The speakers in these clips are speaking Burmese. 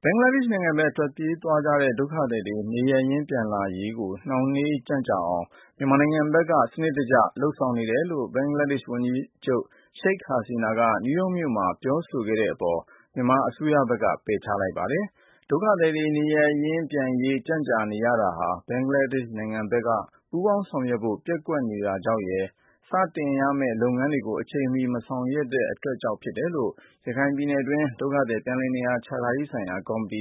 ဘင်္ဂလားဒေ့ရှ်နိုင်ငံဘက်ထွက်ပြေးသွားကြတဲ့ဒုက္ခသည်တွေနေရပ်ရင်းပြန်လာရေးကိုနှောင့်နှေးကြန့်ကြာအောင်မြန်မာနိုင်ငံဘက်ကစနစ်တကျလုပ်ဆောင်နေတယ်လို့ဘင်္ဂလားဒေ့ရှ်ဝန်ကြီးချုပ် Sheikh Hasina ကနယူးယောက်မြို့မှာပြောဆိုခဲ့တဲ့အပေါ်မြန်မာအစိုးရဘက်ကပယ်ချလိုက်ပါတယ်။ဒုက္ခသည်တွေနေရပ်ရင်းပြန်ရေးကြန့်ကြာနေရတာဟာဘင်္ဂလားဒေ့ရှ်နိုင်ငံဘက်ကပူးပေါင်းဆောင်ရွက်ဖို့ပျက်ကွက်နေတာကြောင့်ရယ်စတင်ရမယ့်လုပ်ငန်းတွေကိုအချိန်မီမဆောင်ရွက်တဲ့အတွက်ကြောင့်ဖြစ်တယ်လို့ရခိုင်ပြည်နယ်တွင်းဒုက္ခသည်ပြန်လည်နေရာချထားရေးဆိုင်ရာကော်မတီ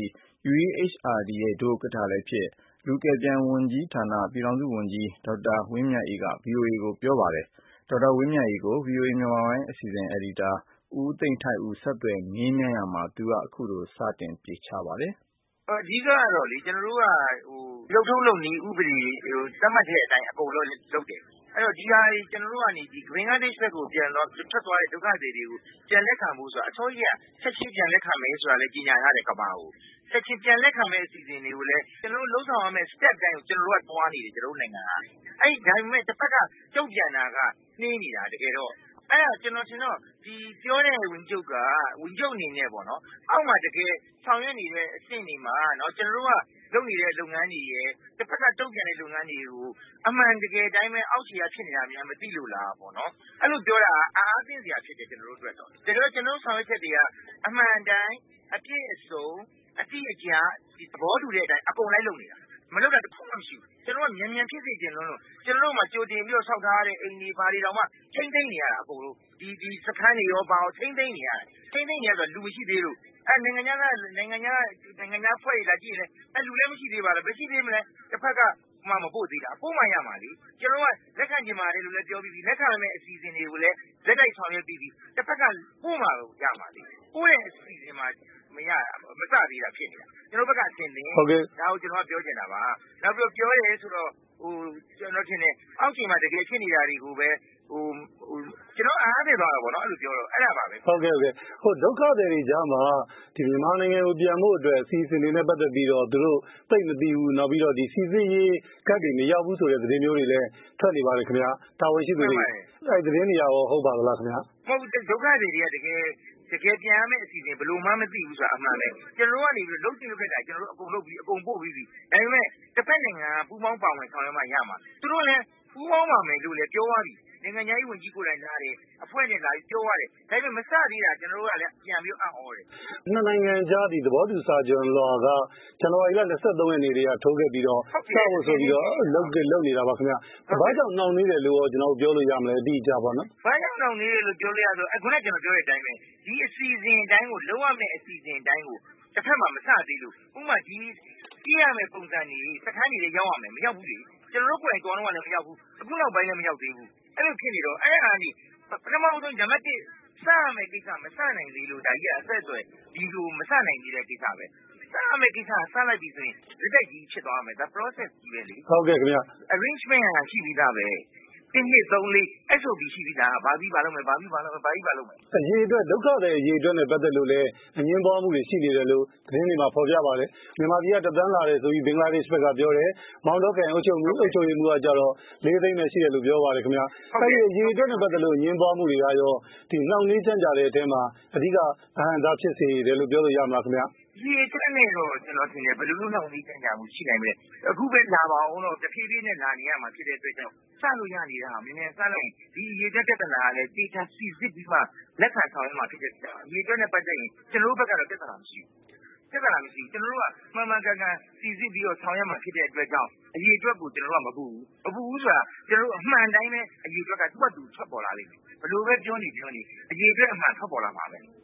UEHRD ရဲ့ဒုဥက္ကဋ္ဌလည်းဖြစ်လူကယ်ပြန်ဝန်ကြီးဌာနပြည်ထောင်စုဝန်ကြီးဒေါက်တာဝင်းမြတ်အေးက VOA ကိုပြောပါတယ်။ဒေါက်တာဝင်းမြတ်အေးကို VOA မြန်မာပိုင်းအစီအစဉ်အယ်ဒီတာဦးသိန်းထိုက်ဦးဆက်သွယ်မေးမြန်းရာမှာသူကအခုလိုစတင်ဖြေကြားပါတယ်။အဓိကတော့လေကျွန်တော်တို့ကလုပ်ထုံးလုပ်နည်းဥပဒေသတ်မှတ်တဲ့အတိုင်းအကုန်လုံးလုပ်တယ်။အဲ့တော့ဒီဟာကျွန်တော်တို့ကနေဒီဘင်္ဂလားဒေ့ရှ်ဘက်ကိုပြန်တော့ထွက်သွားတဲ့ဒုက္ခသည်တွေကိုပြန်လက်ခံဖို့ဆိုတာအစိုးရချက်ချင်းပြန်လက်ခံမယ်ဆိုတာလည်းကြီးညာရတယ်ကမ္ဘာကိုချက်ချင်းပြန်လက်ခံမဲ့အစီအစဉ်တွေကိုလည်းကျွန်တော်တို့လုံးဆောင်ရမယ့် step တိုင်းကိုကျွန်တော်တို့ကသွားနေတယ်ကျွန်တော်တို့နိုင်ငံကအဲ့ဒါပေမဲ့တစ်ဖက်ကကြောက်ကြံတာကနှင်းနေတာတကယ်တော့အဲ့ဒါကျွန်တော်ထင်တော့ဒီပြောတဲ့ဝန်ကြီးချုပ်အနေနဲ့ပေါ့နော်အောက်မှာတကယ်ဆောင်ရွက်နေတဲ့အဆင့်တွေမှာเนาะကျွန်တော်တို့ကလုပ်နေတဲ့လုပ်ငန်းတွေရယ်တစ်ဖက်ကတုံ့ပြန်တဲ့လုပ်ငန်းတွေကိုအမှန်တကယ်တိုင်းပဲအောက်ခြေကဖြစ်နေတာများမသိလို့လားပေါ့နော်အဲ့လိုပြောတာအားသိစရာဖြစ်တယ်ကျွန်တော်တို့အတွက်တော့ဒါကြောင့်ကျွန်တော်ဆောင်ရွက်ချက်တွေကအမှန်တိုင်းအပြည့်အစုံအတိအကျဒီသဘောတူတဲ့အတိုင်းအကုန်လိုက်လုပ်နေတာမလုပ်တာတစ်ခုမှမရှိဘူးကျွန်တော်ကမြန်မြန်ဖြစ်စေချင်လို့ကျွန်တော်တို့မှာကြိုတင်ပြီးတော့ဆောက်ထားတဲ့အိမ်တွေဘာတွေတောင်မှထိမ့်သိမ့်နေရတာအကုန်လုံးဒီစခန်းတွေရောဘာအောင်ထိမ့်သိမ့်နေရတယ်ထိမ့်သိမ့်နေရဆိုလူမရှိသေးလို့နိုင်ငံခြားဖွဲ့ရလာကြည့်ရင်လူလည်းမရှိသေးပါလားမရှိသေးမလဲတစ်ဖက်ကမှမပို့သေးတာပို့မှရမှာလေကျွန်တော်ကလက်ခံကြပါတယ်လို့လည်းပြောပြီးပြီလက်ခံရမယ့်အစီအစဉ်တွေကိုလည်းလက်တိုက်ဆောင်ရွက်ပြီးပြီတစ်ဖက်ကပို့မှရမှာလေပို့တဲ့အစီအစဉ်မှာမစသေးတာဖြစ်နေတာကျွန်တော်ဘက်ကအဆင်သင့်ဒါကိုကျွန်တော်ကပြောချင်တာပါနောက်ပြီးပြောရဲဆိုတော့ကျွန်တော်ထင်တယ်အောက်ခြေမှာတကယ်ဖြစ်နေတာတွေကိုပဲကျွန်တော်အားသိသွားတာပေါ့နော်အဲ့လိုပြောတော့အဲ့ဒါပါပဲဟုတ်ကဲ့ဒုက္ခသည်တွေကြားမှာဒီမြန်မာနိုင်ငံကိုပြန်ဖို့အတွက်အစီအစဉ်တွေနဲ့ပတ်သက်ပြီးတော့သူတို့သိမသိဘူးနောက်ပြီးတော့ဒီစီစစ်ရေးကတ်တွေမရောက်ဘူးဆိုတဲ့သတင်းမျိုးတွေလည်းထွက်နေပါတယ်ခင်ဗျာတာဝန်ရှိသူတွေအဲ့သတင်းတွေရောဟုတ်ပါသလားခင်ဗျာဟုတ်ဒုက္ခသည်တွေကတကယ်ပြန်ရမယ့်အစီအစဉ်ဘယ်လိုမှမသိဘူးဆိုတာအမှန်ပဲကျွန်တော်ကနေပြီးလုပ်ချင်လုပ်ခဲ့တာကျွန်တော်တို့အကုန်လုပ်ပြီးအကုန်ပို့ပြီးပြီဒါပေမဲ့တစ်ဖက်နိုင်ငံကပူးပေါင်းပါဝင်ဆောင်ရွက်မှရမှာသူတို့လည်းပူးပေါင်းပါမယ်လို့လည်းပြောသွားပြီနိုင်ငံခြားရေးဝန်ကြီးကိုယ်တိုင်လာတယ်အဖွဲ့နဲ့လာပြီးပြောရတယ်ဒါပေမဲ့မစသေးတာကျွန်တော်တို့ကလည်းပြန်ပြီးအံ့ဩတယ်နှစ်နိုင်ငံကြားဒီသဘောတူစာချုပ်လွှာကဇန်နဝါရီလ23ရက်နေ့တည်းကထိုးခဲ့ပြီးတော့စဖို့ဆိုပြီးတော့လုပ်နေတာပါခင်ဗျဘာကြောင့်နှောင့်နှေးတယ်လို့ကျွန်တော်ပြောလို့ရမလဲအတိအကျပါနော်ဘာကြောင့်နှောင့်နှေးတယ်လို့ပြောလို့ရဆိုအခုနကကျွန်တော်ပြောတဲ့အတိုင်းပဲဒီအစီအစဉ်အတိုင်းကိုလုံးဝမဲ့အစီအစဉ်အတိုင်းကိုတစ်ဖက်မှာမစသေးလို့ဥပမာဒီကြည့်ရမယ့်ပုံစံတွေစခန်းတွေရောက်ရမယ်မရောက်ဘူးလေကျွန်တော်တို့ကိုယ်တိုင်သွားတော့လည်းမရောက်ဘူးအခုနောက်ပိုင်းလည်းမရောက်သေးဘူးအဲ့လိုဖြစ်နေတော့အဲ့ဒါကြီးပထမဆုံးနံပါတ်1စရမယ့်ကိစ္စမစနိုင်သေးလို့ဒါကြီးအဆက်အသွယ်ဒီလိုမစနိုင်သေးတဲ့ကိစ္စပဲစရမယ့်ကိစ္စစလိုက်ပြီဆိုရင်လက်တိုက်ကြီးဖြစ်သွားမယ်ဒါ process ကြီးပဲလေဟုတ်ကဲ့ခင်ဗျ arrangement ကရှိပြီးသားပဲ1 2 3 4 SOP ရှိပြီးသားဘာပြီးဘာလုပ်မယ်ဘာပြီးဘာလုပ်မယ်ဘာပြီးဘာလုပ်မယ်အရေးအတွက်ဒုက္ခတွေအရေးအတွက်နဲ့ပတ်သက်လို့လည်းအငင်းပွားမှုတွေရှိနေတယ်လို့သတင်းတွေမှာဖော်ပြပါတယ်မြန်မာပြည်ကတသန်းလာတယ်ဆိုပြီးဘင်္ဂလားဒေ့ရှ်ဘက်ကပြောတယ်မောင်တောကန်အုပ်ချုပ်ရေးမှုကကြတော့4 သိန်းပဲရှိတယ်လို့ပြောပါတယ်ခင်ဗျာအဲ့ဒီအရေးအတွက်နဲ့ပတ်သက်လို့အငင်းပွားမှုတွေကရောဒီနှောင့်နှေးကြန့်ကြာတဲ့အထဲမှာအဓိကအဟန့်အတားဖြစ်စေတယ်လို့ပြောလို့ရမှာခင်ဗျာဒီအတွက်နဲ့တော့ကျွန်တော်ထင်တယ်ဘယ်လိုလုပ်နှောင့်နှေးကြန့်ကြာမှုရှိနိုင်မလဲအခုပဲလာပါအောင်တော့တဖြည်းဖြည်းနဲ့လာနေရမှာဖြစ်တဲ့အတွက်ကြောင့်စလို့ရနေတာမြန်မြန်စလိုက်ဒီရေတက်ပြဿနာကလည်းတေချာစီစစ်ပြီးမှလက်ခံဆောင်ရွက်မှာဖြစ်တဲ့အတွက်ရေတက်နဲ့ပတ်သက်ရင်ကျွန်တော်တို့ဘက်ကတော့ပြဿနာမရှိဘူးကျွန်တော်တို့ကမှန်မှန်ကန်ကန်စီစစ်ပြီးတော့ဆောင်ရွက်မှာဖြစ်တဲ့အတွက်ကြောင့်အရေးအတွက်ကိုကျွန်တော်တို့ကမပူဘူးဆိုတာကျွန်တော်တို့အမှန်တိုင်းပဲအရေးအတွက်ကသူ့ဘက်သူထွက်ပေါ်လာလိမ့်မယ်ဘယ်လိုပဲပြောနေအရေးအတွက်အမှန်ထွက်ပေါ်လာမှာပဲ